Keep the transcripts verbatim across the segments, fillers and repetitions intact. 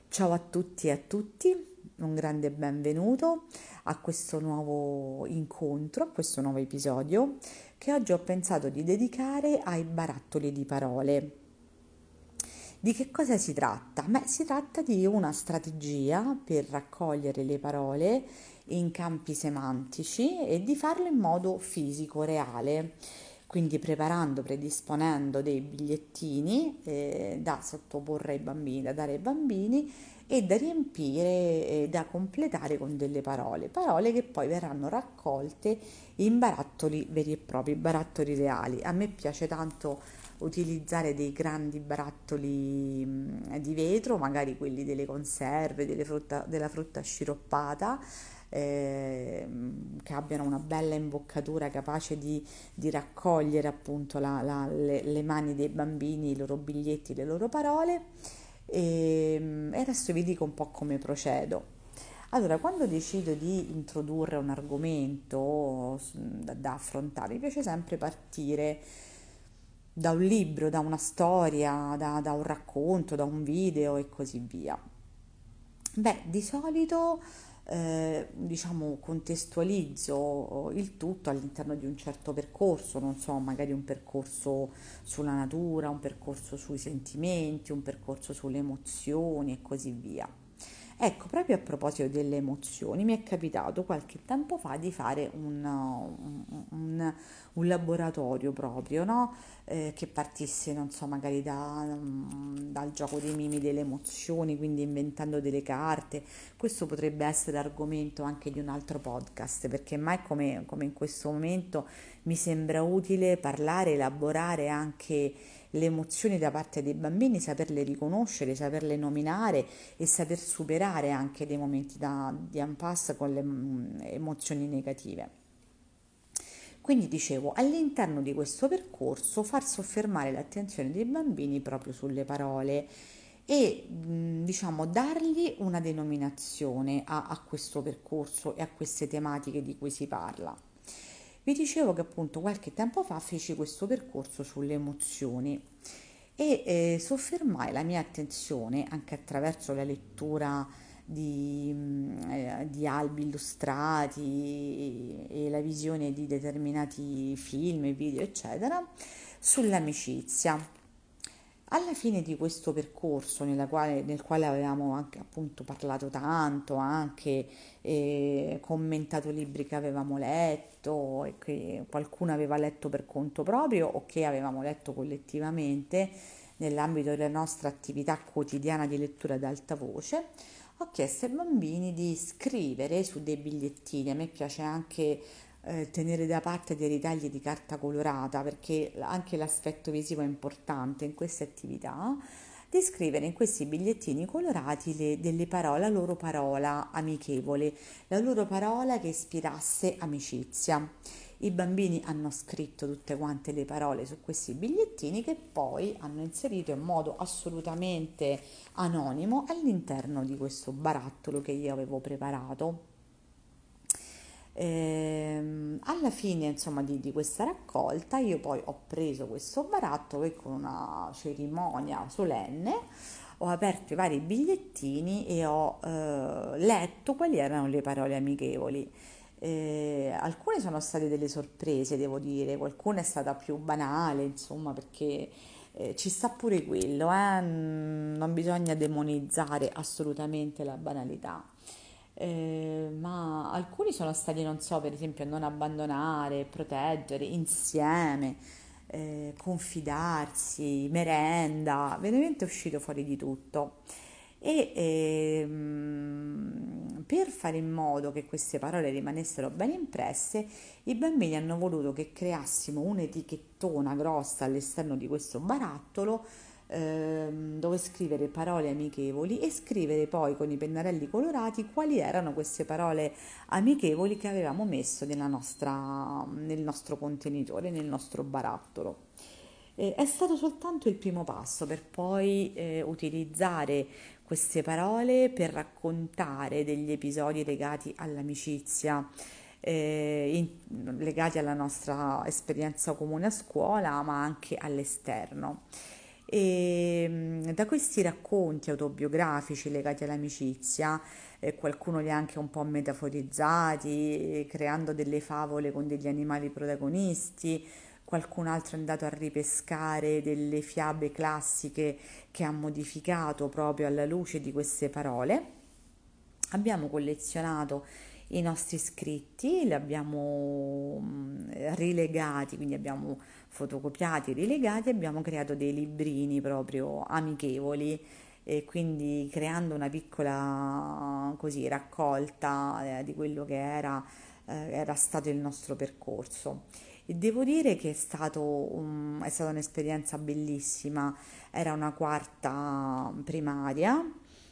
Ciao a tutti e a tutti, un grande benvenuto a questo nuovo incontro, a questo nuovo episodio che oggi ho pensato di dedicare ai barattoli di parole. Di che cosa si tratta? Beh, si tratta di una strategia per raccogliere le parole in campi semantici e di farlo in modo fisico, reale, quindi preparando, predisponendo dei bigliettini eh, da sottoporre ai bambini, da dare ai bambini e da riempire e da completare con delle parole, parole che poi verranno raccolte in barattoli veri e propri, barattoli reali. A me piace tanto utilizzare dei grandi barattoli mh, di vetro, magari quelli delle conserve, delle frutta- della frutta sciroppata, ehm, che abbiano una bella imboccatura capace di, di raccogliere appunto la- la- le, le mani dei bambini, i loro biglietti, le loro parole. E, mm, e adesso vi dico un po' come procedo. Allora, quando decido di introdurre un argomento s- da, da affrontare, mi piace sempre partire da un libro, da una storia, da, da un racconto, da un video e così via. Beh, di solito eh, diciamo contestualizzo il tutto all'interno di un certo percorso, non so, magari un percorso sulla natura, un percorso sui sentimenti, un percorso sulle emozioni e così via. Ecco, proprio a proposito delle emozioni, mi è capitato qualche tempo fa di fare un, un- un- un laboratorio proprio, no? Eh, che partisse, non so, magari da, mm, dal gioco dei mimi delle emozioni, quindi inventando delle carte. Questo potrebbe essere argomento anche di un altro podcast, perché mai come, come in questo momento mi sembra utile parlare, elaborare anche le emozioni da parte dei bambini, saperle riconoscere, saperle nominare e saper superare anche dei momenti da, di impasse con le mm, emozioni negative. Quindi dicevo, all'interno di questo percorso far soffermare l'attenzione dei bambini proprio sulle parole e mh, diciamo dargli una denominazione a, a questo percorso e a queste tematiche di cui si parla. Vi dicevo che appunto qualche tempo fa feci questo percorso sulle emozioni e eh, soffermai la mia attenzione anche attraverso la lettura di, mm, eh, di albi illustrati e la visione di determinati film, video, eccetera, sull'amicizia. Alla fine di questo percorso, nella quale- nel quale avevamo anche appunto parlato tanto, anche eh, commentato libri che avevamo letto e che qualcuno aveva letto per conto proprio o che avevamo letto collettivamente nell'ambito della nostra attività quotidiana di lettura ad alta voce, ho chiesto ai bambini di scrivere su dei bigliettini. A me piace anche eh, tenere da parte dei ritagli di carta colorata perché anche l'aspetto visivo è importante in queste attività, di scrivere in questi bigliettini colorati le- delle parole, la loro parola amichevole, la loro parola che ispirasse amicizia. I bambini hanno scritto tutte quante le parole su questi bigliettini che poi hanno inserito in modo assolutamente anonimo all'interno di questo barattolo che io avevo preparato. Ehm, alla fine, insomma, di, di questa raccolta, io poi ho preso questo barattolo e con una cerimonia solenne ho aperto i vari bigliettini e ho eh, letto quali erano le parole amichevoli. Eh, alcune sono state delle sorprese, devo dire, qualcuna è stata più banale, insomma, perché eh, ci sta pure quello, eh? Mm, Non bisogna demonizzare assolutamente la banalità. Eh, ma alcuni sono stati, non so, per esempio, non abbandonare, proteggere, insieme, eh, confidarsi, merenda, veramente è uscito fuori di tutto. E ehm, per fare in modo che queste parole rimanessero ben impresse, i bambini hanno voluto che creassimo un'etichettona grossa all'esterno di questo barattolo ehm, dove scrivere parole amichevoli e scrivere poi con i pennarelli colorati quali erano queste parole amichevoli che avevamo messo nella nostra, nel nostro contenitore, nel nostro barattolo. Eh, è stato soltanto il primo passo per poi eh, utilizzare queste parole per raccontare degli episodi legati all'amicizia, eh, in- legati alla nostra esperienza comune a scuola, ma anche all'esterno. E mh, da questi racconti autobiografici legati all'amicizia, eh, qualcuno li ha anche un po' metaforizzati, eh, creando delle favole con degli animali protagonisti, qualcun altro è andato a ripescare delle fiabe classiche che ha modificato proprio alla luce di queste parole. Abbiamo collezionato i nostri scritti, li abbiamo mm, rilegati, quindi abbiamo fotocopiati, rilegati, abbiamo creato dei librini proprio amichevoli e quindi creando una piccola così raccolta eh, di quello che era, eh, era stato il nostro percorso. E devo dire che è stato un- è stata un'esperienza bellissima, era una quarta primaria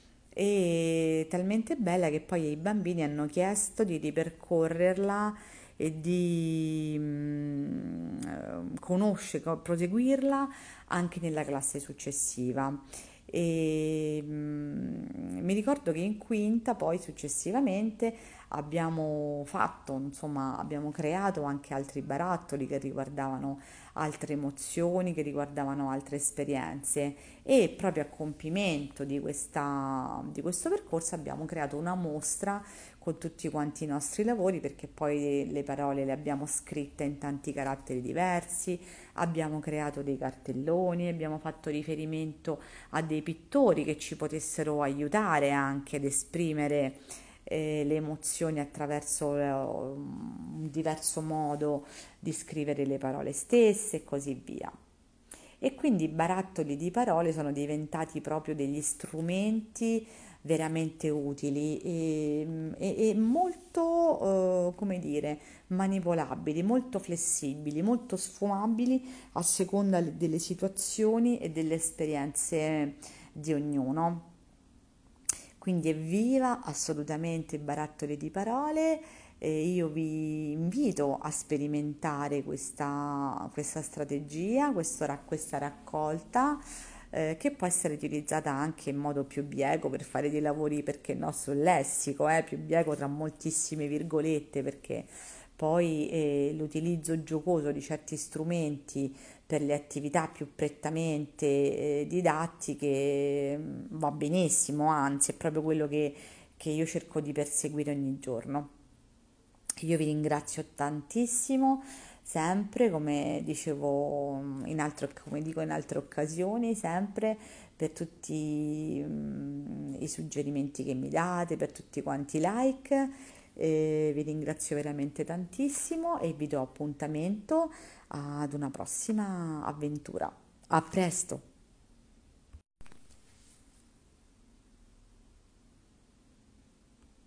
e talmente bella che poi i bambini hanno chiesto di ripercorrerla e di mm, eh, conoscere, co- proseguirla anche nella classe successiva. E mm, mi ricordo che in quinta poi successivamente abbiamo fatto, insomma, abbiamo creato anche altri barattoli che riguardavano altre emozioni, che riguardavano altre esperienze e proprio a compimento di questa, di questo percorso abbiamo creato una mostra con tutti quanti i nostri lavori perché poi le parole le abbiamo scritte in tanti caratteri diversi, abbiamo creato dei cartelloni, abbiamo fatto riferimento a dei pittori che ci potessero aiutare anche ad esprimere eh, le emozioni attraverso eh, un diverso modo di scrivere le parole stesse e così via. E quindi i barattoli di parole sono diventati proprio degli strumenti veramente utili e, e- e molto, eh, come dire, manipolabili, molto flessibili, molto sfumabili a seconda delle situazioni e delle esperienze di ognuno. Quindi evviva assolutamente i barattoli di parole e io vi invito a sperimentare questa, questa strategia, questo ra- questa raccolta eh, che può essere utilizzata anche in modo più bieco per fare dei lavori, perché no, sul lessico, eh, più bieco tra moltissime virgolette, perché poi eh, l'utilizzo giocoso di certi strumenti per le attività più prettamente eh, didattiche mm, va benissimo, anzi è proprio quello che, che io cerco di perseguire ogni giorno. Io vi ringrazio tantissimo, sempre, come dicevo mm, in altre, come dico in altre occasioni, sempre per tutti mm, i suggerimenti che mi date, per tutti quanti i like. Eh, vi ringrazio veramente tantissimo e vi do appuntamento ad una prossima avventura. A presto!